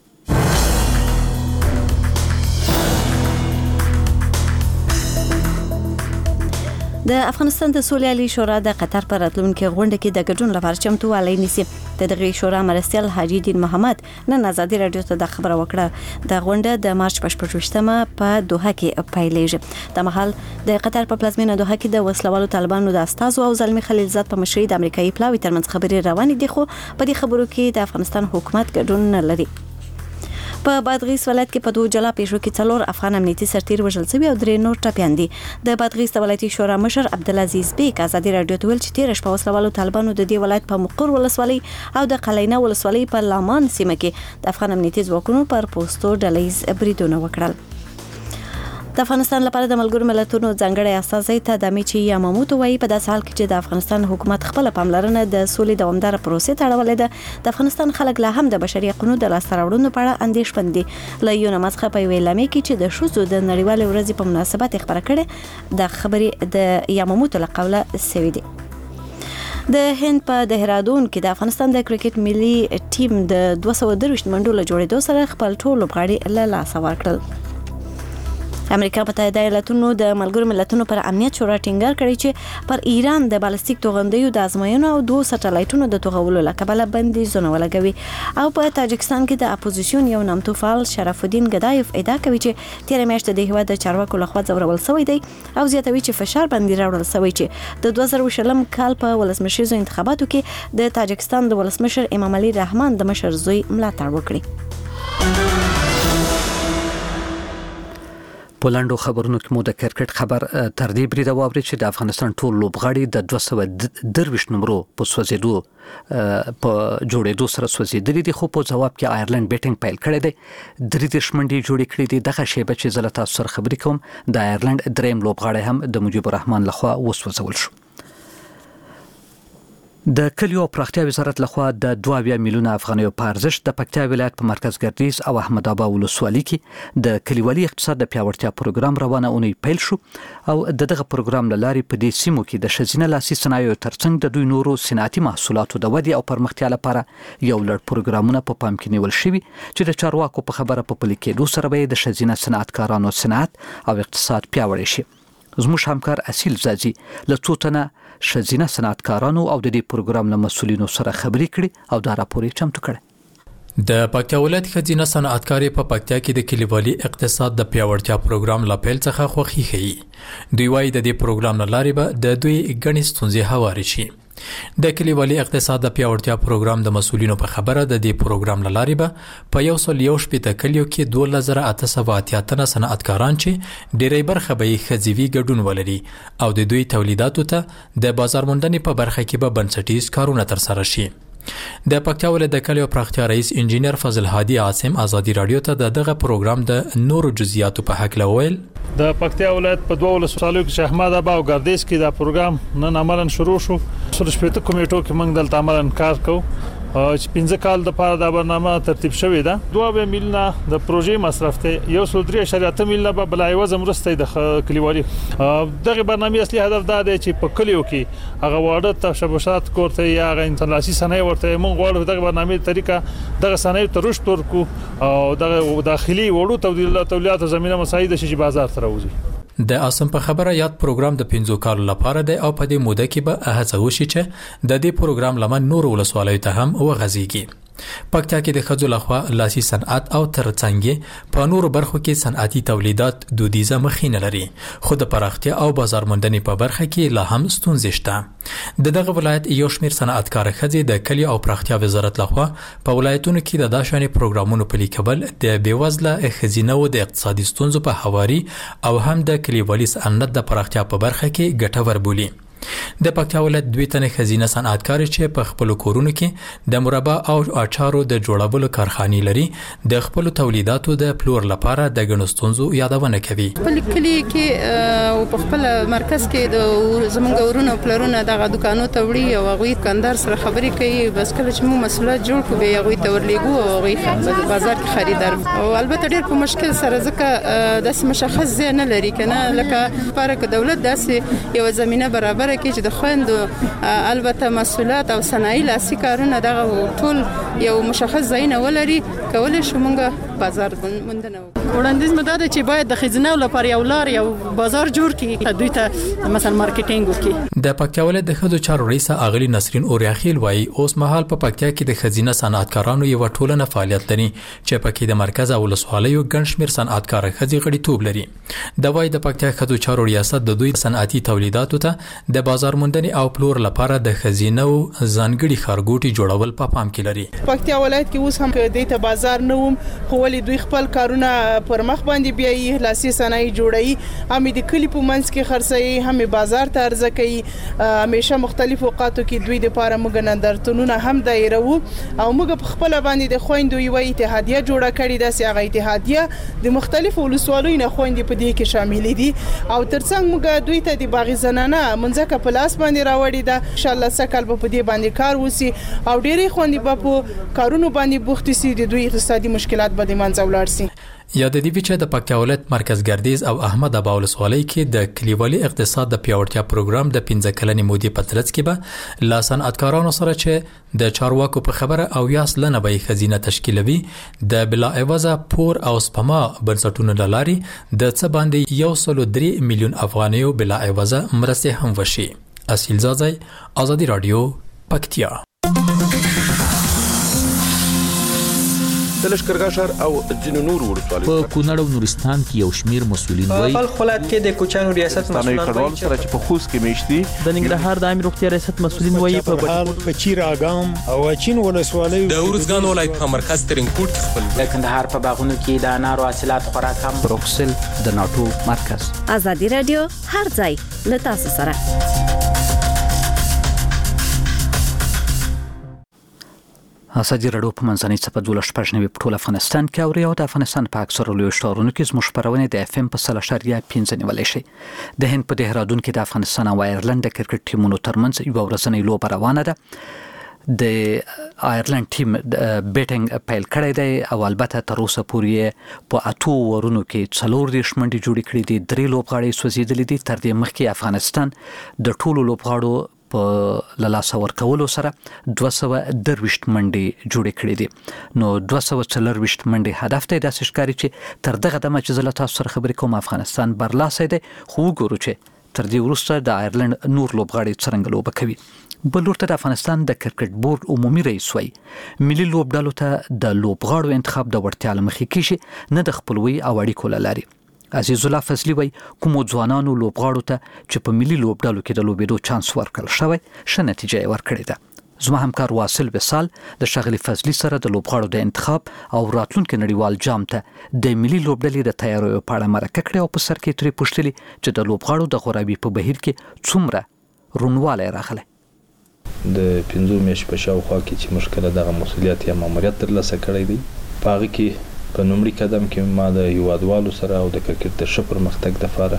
د افغانستان د سولې شورا د قطر پر راتلونکي غونډه کې د ګډون لپاره چمتووالی نیسي. د دغه شورا مرستیال حاجی دین محمد نن آزادي رادیو ته د خبره وکړه. د غونډه د مارچ 28مه په دوحه کې پیلېږي. د مهال د قطر په پلازمینه دوحه کې د وسلوالو طالبانو د استازو او زلمی خلیلزاد په مشرۍ د امریکایي پلاوي ترمنځ خبرې روانې دي، خو په دې خبرو کې د افغانستان حکومت ګډون نه لري. په بادغیس ولایت کې په دوه جلا پیښو کې 4 افغان امنیتي سرتیر وژل شوي او 3 نور ټپیان دي. د بادغیس ولایتي شورا مشر عبدالعزیز بیک آزادي رادیو ته ویل چې تیر شپه وسلوالو طالبانو د دې ولایت په مقر ولسوالۍ او د قلینه ولسوالۍ په لامان سیمه کې د افغان امنیتي ځواکونو پر پوسټو ډلهییز بریدونه وکړل. د افغانستان لپاره د ملګرو ملتونو ځانګړی استازی تادامیچی یاماموتو وایي په داسې حال کې چې د افغانستان حکومت خپل پاملرنه د سولې دوامدار پروسې ته اړولې ده، د افغانستان خلک لا هم د بشري حقوقو د لاسته راوړنو په اړه اندېښمن دي. له یو نمازخه په ویلامې کې چې د ښځو د نړیوالې ورځې په مناسبت خبره کړې، د خبرې د یاماموتو له قوله سوي دي. د هند په دهرادون کې د افغانستان د کرکټ ملي ټیم د 223 منډو له جوړېدو سره خپل ټول لوبغاړي له لاسه ورکړل. امریکا متحده ایالاتونو د ملګرو ملتونو پر امنیت شورا ټینګار کړی چې پر ایران د بالستیک توغندیو د ازموینو او 2 سټلایټونو د توغولو لکبله بندیزونه ولګوي. او په تاجکستان کې د اپوزیشن یو نامتو فعال شرف الدین ګدایف ادعا کوي چې تیر میاشت د هیواد د چارواکو لخوا ځورول شوی دی او زیاتوي چې فشار باندې راوړل شوی چې د 2020 کال په ولسمشریزو انتخاباتو کې د تاجکستان د ولسمشر امام علي رحمان د مشر زوی ملاتړ وکړي. پولندو خبرونو کې مو د کرکټ خبر تر دې بریده واوري چې د افغانستان ټول لوبغاړي د 223 نمبرو په سوځېدو په جوړېدو سره سوځېدلي دي، خو په جواب کې آیرلند بیټینګ پیل کړی دی. 3 منډې جوړې کړې دي. دغه شیبه چې زه له تاسو سره خبرې کوم د آیرلند دریم لوبغاړی هم د مجيب الرحمن لخوا وسوځول شو. د کلیو پراختیا وزارت لخوا د 2 میلیونه افغانیو په ارزښت د پکتیا ولایت په مرکز ګردیز او احمد آباد ولسوالۍ کې د کلیوالي اقتصاد د پیاوړتیا پروګرام روانه اونۍ پیل شو او دغه پروګرام لاري په دې سیمو کې د شزینه لاسي صنایعو ترڅنګ د دوی نورو صنعتي محصولاتو د ودې او پرمختیا لپاره یو لړ پروګرامونه په پام کې نیول شوي چې د چارواکو په خبره په پلي کېدو سره به د شزینه صنعتکارانو صنعت او اقتصاد پیاوړی شي. زموږ همکار اصیل زازي له څو تنه شزینه صنعتکارانو او د دې پروګرام له مسؤلینو سره خبرې کړې او دا راپور یې چمتو کړ. د پکتیا ولایت خزینه صنعتکاري په پکتیا کې د کلیوالي اقتصاد د پیاوړتیا پروګرام لا پیل څخه خوښي ښیي. دوی وايي د دې پروګرام لارې به د دوی غني ستونزې هواري شي. د کلیوالي اقتصاد د پیاوړتیا پروګرام د مسؤلینو په خبره د دې پروګرام لارې به په 101 کلیو کې 2888 تنه صنعتکاران چې ډېری برخه به خزيوي ګډون ولري او د دوی تولیداتو ته د بازار موندنې په برخه کې به بنسټیز کارونه ترسره شي. د پکتیا ولایت د کلیو پراختیا رئیس انجینر فضل هادي عاصم آزادي رادیو ته دغه پروګرام د نورو جزئیاتو په حق لویل. د پکتیا ولایت په 2 ولسوالیو کې احمد آباد او ګردیز کې دا پروګرام نن عملاً شروع شو. شپږ کمیټو کې موږ دلته عملاً کار کوو چې 15 کال د پاره دا برنامه ترتیب شوې ده. 2 میلیونه د پروژې مصرف ته 1.3 میلیونه په بلایو زمرسته د کلیوالي دغه برنامه اصلي هدف دا دی چې په کلیو کې هغه واړه تشبثات کوته یا هغه انټرنیشنل صنایع ورته موږ غواړو دغه برنامه طریقه دغه صنایع ته رشد ورکو او دغه داخلي وړو تولیدات زمينه مساعده شي بازار ته راوځي. د اسم په خبره یاد پروګرام د 15 کال لپاره دی او په دې موده کې به هڅه وشي چې د دې پروګرام لمن نور ولسوالیو ته هم وغځيږي. پکتیا کې د خځو لخوا لاسي صنعت او ترڅنګ په نورو برخو کې صنعتي تولیدات دودیزه مخینه لري، خو د پراختیا او بازار موندنې په برخه کې لا هم ستونزې شته. دغه ولایت یو شمېر صنعتکار خځې د کلی او پراختیا وزارت لخوا په ولایتونو کې د داشانې پروګرامونو پلي کول د بیوزله خزینه او د اقتصادي ستونزو په حواري او هم د کلیوالي صنعت د پراختیا په برخه کې ګټور بولي. د پکتیا ولایت دوی تنه خزینه صنعتکار چې په خپل کورونو کې د مربا او اچارو د جوړولو کارخانې لري د خپل تولیداتو د پلور لپاره د غنستونزو یادونه کوي. په کلی کې او په خپل مرکز کې د زمونږ ورونو پلرونه دغه دکانو ته وړي او غوي کاندار سره خبرې کوي بس کله چې موږ مسؤلیت جوړ کړو به غوي ته ورلېګو او غوي بازار کې خریدار او البته ډېر په مشکل سره ځکه داس مشخص ځای نه لري کنه لکه لپاره دولت داسې یو زمينه برابر کړي چې د خويندو البته مسؤلیت او صنایع لاسي کارونه دغه ټول یو مشخص ځای نه ولري کولای شو موږ بازار موندنه وړاندیز مدار چې باید د خزینه لپاره یو لار یو بازار جوړ کړي دوی ته مثلا مارکیټینګ وکړي. د پکتیا ولایت د خځو چارو رئیس اغلی نسرین اوریاخیل وایي اوس مهال په پکتیا کې د خزینه صنعتکارانو یو ټولنه فعالیت لري چې پکې د مرکز او ولسوالیو ګڼ شمېر صنعتکار خځې غړیتوب لري. د وای د پکتیا خځو چارو ریاست د دوی صنعتي تولیداتو ته د بازار موندنې او پلور لپاره د خزینه او ځانګړي خارګوټي جوړول په پام کې لري. پکتیا ولایت کې اوس هم د ته بازار نه ووم خو ولې دوی خپل کارونه پر مخ باندې بیاي لاسي صنایع جوړي هم د کلی په منځ کې خرڅي هم بازار ته ارزه کوي همیشه مختلف اوقاتو کې دوی د لپاره موږ نندرتونونه هم دایره وو او موږ په خپل باندې د خويندو یو اتحادیه جوړه کړې ده چې هغه اتحادیه د مختلفو ولسوالیو نه خويندې په دې کې شامل دي او ترڅنګ موږ دوی ته د باغ زنانه منځکه په لاس باندې راوړی ده ان شاء الله سکل په دې باندې کار وسی او ډېری خويندې په کارونو باندې بوختي سي د دوی اقتصادي مشکلات به د منځ ولاړ سي. یا د دې چې د پکتیا ولایت مرکز ګردیز او احمد ابا ولسوالۍ کې د کلیوالي اقتصاد د پیاوړتیا پروګرام د 15 کلنې مودې په ترڅ کې به لا صنعتکارانو سره چې د چارواکو په خبره او یاس لنه به خزینه تشکیلوي د بلا عوضه پور او سپما بنسټونو لاري د څه باندې 1.3 میلیون افغانیو بلا عوضه مرسته هم وشي. اصیل زازای آزادی رادیو پکتیا. د لشکرګاه ښار او ځینو نور ولسوالیو په کونړ او نورستان کې یو شمیر مسولین وایي په خپلات کې د کوچانو ریاست مسولان وایي سره چې په خوست کې میشتي د ننګرهار د عامه روغتیا ریاست مسولین وایي په چیر اګام او چین ولسوالیو د ورزګان ولایت په مرکز ترینکوټ خپل د کندهار په باغونو کې د انارو حاصلات خورا کم بروکسل د ناتو مرکز. آزادی رادیو هر ځای له تاسو سره. آزادی رادیو په منځنۍ صفه 12 په ټول افغانستان کې او ریاض افغانستان په اکثره لوی ښارونو کې زموږ خبرونه د اف ام په 3.5 نیولای شي. د هند په دهرادون کې د افغانستان او ایرلند د کرکټ ټیمونو ترمنځ یو ورځنۍ لوبه روانه ده. د ایرلند ټیم بیټینګ پیل کړی دی او البته تر اوسه پورې په 8 ورونو کې 4 منډي جوړې کړې دي 3 لوبغاړي سوځېدلې دي. تر دې مخکې افغانستان د ټولو لوبغاړو په لاسه ورکولو سره 220 منډي جوړې کړې دي. نو 240 منډي هدف ته داسې ښکاري چې تر دغه دمه چې زله تاسو سره خبرې کوم افغانستان برلاسه دی خو وګورو چې تر دې وروسته د ایرلند نور لوبغاړي څنګه لوبه کوي. بل ورته د افغانستان د کرکټ بورډ عمومي رئیس وایي ملي لوبډالو ته د لوبغاړو انتخاب د وړتیا له مخې کیږي نه د خپلوي او اړیکو له لارې. عزیز الله فضلی وایي کوم ځوانانو لوبغاړو ته چې په ملي لوبډالو کې د لوبېدو چانس ورکړل شوی ښه نتیجه یې ورکړې ده. زما همکار واصل وصال د شغلی فضلی سره د لوبغاړو د انتخاب او راتلونکي نړیوال جام ته د ملي لوبډلې د تیاریو په اړه مرکه کړې او په سر کې ترې پوښتلي چې د لوبغاړو د غوراوي په بهیر کې څومره رونوالی راغلی. د 15 میاشتې په شاوخوا کې چې مشکله دغه مسولیت یا ماموریت ترلاسه کړی دی په هغه کې په نومړي قدم کې ما د هیوادوالو سره او د کرکټ د ښه پرمختګ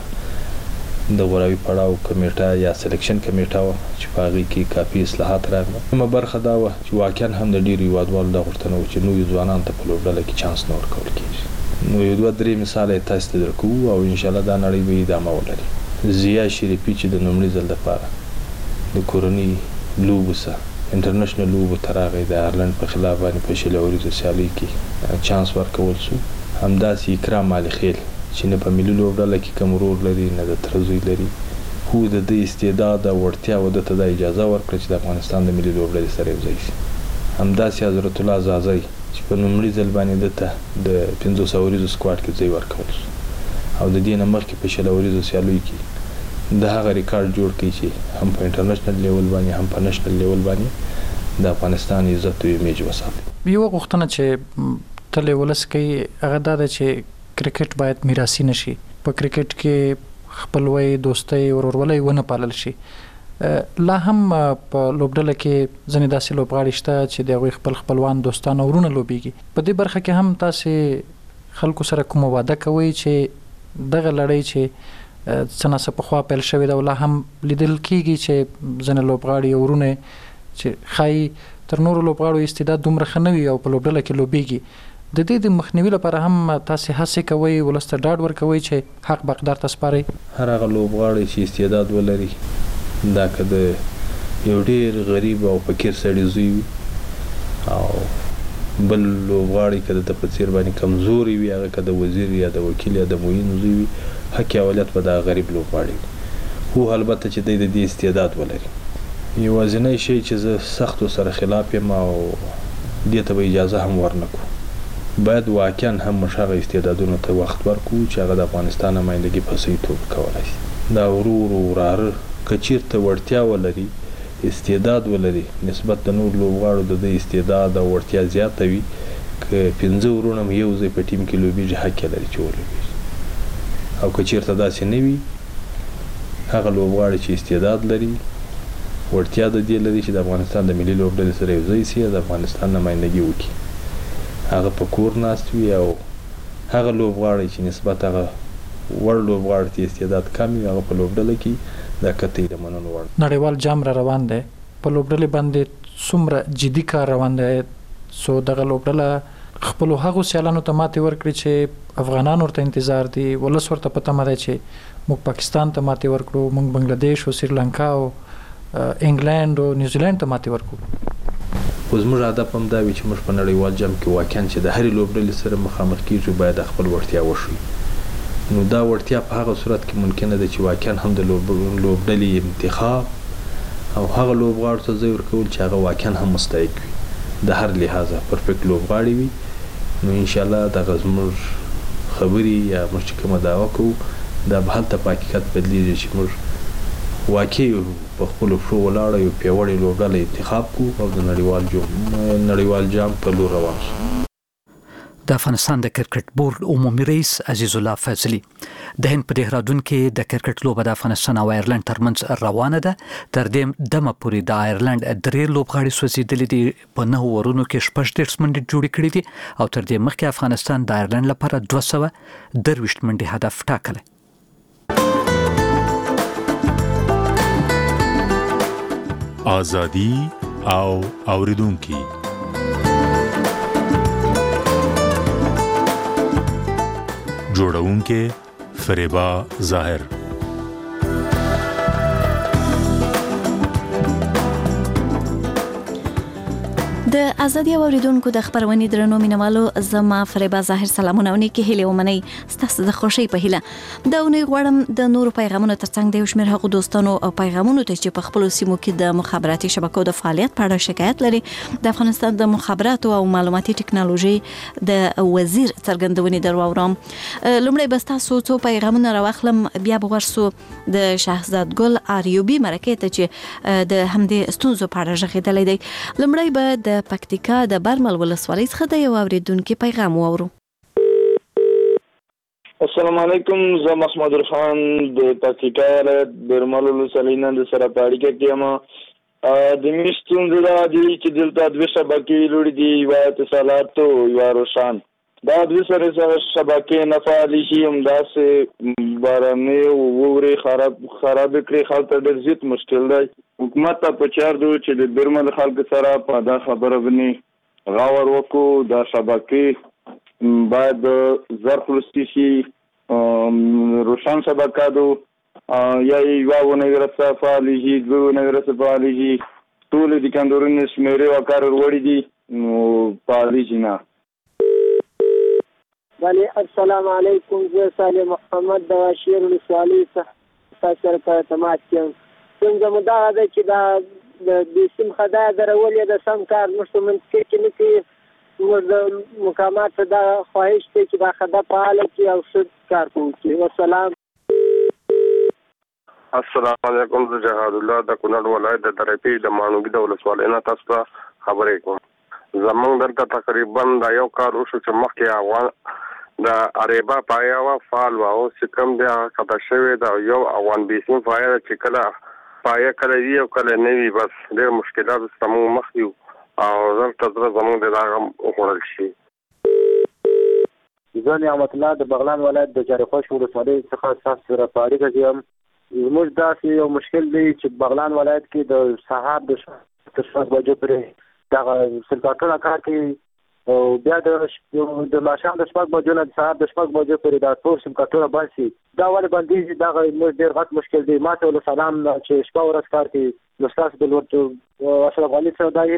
دپاره د غوراوي پړاو کمیټه یا سلیکشن کمیټه وه چې په هغې کې کافي اصلاحات راغله. کومه برخه دا وه چې واقعا هم د ډېرو هیوادوالو دا غوښتنه وه چې نویو ځوانانو ته په لوبډله کې چانس نه ورکول کېږي. نو یو 2-3 مثاله یې تاسو ته درکوو او انشاءالله دا نړۍ به ادامه ولري. ضیا شریفي چې د نومړي ځل دپاره د کورنۍ لوبو سره انټرنیشنل لوبو ته راغی د ایرلند په خلاف باندې په شل اوریزو سیالۍ کې چانس ورکول شو. همداسې اکرام علي خیل چې نه په ملي لوبډله کې کوم رول لري نه د تره زوی لري خو د دې استعداد او وړتیا و ده ته د اجازه ورکړه چې د افغانستان د ملي لوبډلې سره یوځای شي. همداسې حضرت الله زازی چې په لومړي ځل باندې ده ته د 500 اوریزو سکواډ کې ځای ورکول شو او د دې نه مخکې په شل اوریزو سیالیو کې د هغه ریکارډ جوړ کړي چې هم په انټرنیشنل لیول باندې هم په نېشنل لیول باندې د افغانستان عزت او ایمیج وساتي. یو غوښتنه چې تل ولس کوي هغه دا ده چې کرکټ باید میراثي نشي. په کرکټ کې خپلوي دوستي او ورورولي ونه پالل شي. لا هم په لوبډله کې ځنې داسې لوبغاړي شته چې د هغوی خپلوان دوستان او ورونه لوبیږي. په دې برخه کې هم تاسې خلکو سره کومه وعده کوئ چې دغه لړۍ چې څه ناڅه پخوا پیل شوې ده او لا هم لیدل کېږي چې ځینې لوبغاړي او ورونه چې ښایي تر نورو لوبغاړو استعداد دومره ښه نه وي او په لوبډله کې لوبیږي، د دې د مخنیوي لپاره هم تاسې هڅې کوئ، ولس ته ډاډ ورکوئ چې حق به اقدار ته سپارئ؟ هر هغه لوبغاړی چې استعداد ولري، دا که د یو ډېر غریب او فقیر سړي زوی وي او بل لوبغاړی که د په څېر باندې کمزوري وي، هغه که د وزیر یا د وکیل یا د معین زوی وي، حق اولت به د غریب لوبغاړی وي. خو البته چې دی د دې استعداد ولري. یوازینی شی چې زه سختو سره خلاف یم او دې ته به اجازه هم ورنکړو، باید واقعا هم موږ هغه استعدادونو ته وخت ورکړو چې هغه د افغانستان نمایندګي په صحیح توګه کولی شي. دا وراره که چېرته وړتیا ولري، استعداد ولري، نسبت د نور لوبغاړو د دې استعداد او وړتیا زیاته وي، که 15 ورونه هم یو ځای په ټیم کې لوبېږي، حق یې لري چې ولوبېږي. او که چېرته داسې نه وي، هغه لوبغاړي چې استعداد لري، وړتیا د دې لري چې د افغانستان د ملي لوبډلې سره یو ځای شي، د افغانستان نمایندګي وکړي، هغه په کور ناست وي. او هغه لوبغاړی چې نسبت هغه وړ لوبغاړي ته استعداد کم وي، هغه په لوبډله کې دا قطعي د منلو وړ. نړیوال جام را روان دی، په لوبډلې باندې څومره جدي کار روان دی، سو دغه لوبډله خپلو هغو سیالانو ته ماتې ورکړي چې افغانان ورته انتظار دي، ولس ورته په تمه دی چې موږ پاکستان ته ماتې ورکړو، موږ بنګلادیش او سریلانکا او انګلند او نیوزیلند ته ماتې ورکړو. خو زموږ هدف هم دا وي چې موږ په نړیوال جام کې واقعا چې د هرې لوبډلې سره مخامخ کېږو، باید خپل وړتیا وښیو. نو دا وړتیا په هغه صورت کې ممکنه ده چې واقعا هم د لوبډلې انتخاب او هغه لوبغاړو ته ځای ورکول چې هغه واقعا هم مستحق وي، د هر لحاظه پرفیکټ لوبغاړي وي. نو انشاءالله دغه زموږ خبرې یا موږ چې کومه دعوه کوو، دا به هلته په حقیقت بدلیږي چې موږ واقعي په خپلو پښو ولاړه یو پیاوړې لوبډله انتخاب کړو او د نړیوال جام په لور روان شو. د افغانستان د کرکټ بورډ عمومي رئیس عزیز الله فضلي د هند په دهرادون کې د کرکټ لوبه د افغانستان او آیرلند ترمنځ روانه ده. تر دې دمه پورې د آیرلند 3 لوبغاړي سوځېدلي دي، په 9 ورونو کې 36 منډې جوړې کړې دي او تر دې مخکې افغانستان د آیرلند لپاره 223 منډې هدف ټاکلی. آزادی او اوریدونکي جوړونکي فریبا ظاهر. د ازادي اوریدونکو د خبرونې درنو مینوالو، زما فریبا ظاهر سلامونه او نیکی هیله ومنئ. ستاسو د خوشی په هیله د اونۍ غواړم د نورو پیغامونو ترڅنګ د یو شمېر هغو دوستانو او پیغامونو ته چې په خپلو سیمو کې د مخابراتي شبکو د فعالیت په اړه شکایت لري، د افغانستان د مخابراتو او معلوماتي ټکنالوژي د وزیر څرګندونې درواورم. لومړی به ستاسو څو پیغامونه راواخلم، بیا به ورسو د شهزاد ګل آریوبي مرکې ته چې د همدې ستونزو په اړه غږېدلی دی. لومړی به د پکتیکا د برمل ولسوالۍ څخه د یو اوریدونکي پیغام واورو. السلام علیکم، زه محمد خان د پکتیکا ولایت برمل ولسوالۍ نه د سره په اړیکه کې یم. د مې ستونزه دا دی چې دلته 2 شبکې لوړې دي، یوه اتصالات او یوه روشن. دا 2 سره شبکې نه فعالې شي، همداسې بارانې او واورې خرابې کړي، خلک ته ډېر زیات مشکل دی. حکومت ته پکار دی چې د برمل خلکو سره په دا خبره باندې غور وکړو. دا شبکې باید زر خلاصې شي، روشن شبکه دو یا یوه ونه ورسه فعالې شي، 2 ونه ورسه فعالې شي، ټولې د کندورونو شمېرې او کار وروړي دي، نو فعالې شي نه. بله السلام علیکم، زه صالح محمد د واشیر ولسوالۍ څخه تاسو سره په تماس کې یم. څنګه مو دغه ده چې دا د سیم خدای درولې د سم کار موږ په منطقه کې نه کوي. موږ د مقاماتو دا خواهش دی چې دا خدای فعاله کړي او ښه کار وکړي. والسلام. السلام علیکم، زه جهاد الله د کونړ ولایت د درپی د مانوګي د ولسوالۍ نه تاسو ته خبرې کوم. زمونږ دلته تقریبا دا یو کار وشو چې مخکې افغان د اریبا پایا وا فعال و او چې کوم دی قطع شوی دا یو افغان بیسیم فایر چې کله پایه کله وی او کله نه وی بس ډېر مشکلات سمو مخ یو او زموږ ته زموږ د هغه وخوړل شي. زه نعمت الله د بغلان ولایت د جارخوش ولسوالۍ څخه تاسو سره په اړیکه کې یم. زموږ داسې یو مشکل دی چې بغلان ولایت کې د سهار د 6 بجو پورې دغه سلطاتونه کار کوي او بیا د ماښام د 6 بجو نه د سهار د 6 بجو پورې دا ټول سلطاتونه بند شي. دا ولې بندېږي؟ دغه موږ ډېر غټ مشکل دی. ما ته ول سلام چې شپه ورځ کار کوي نو ستاسو د اشرف علي سودايي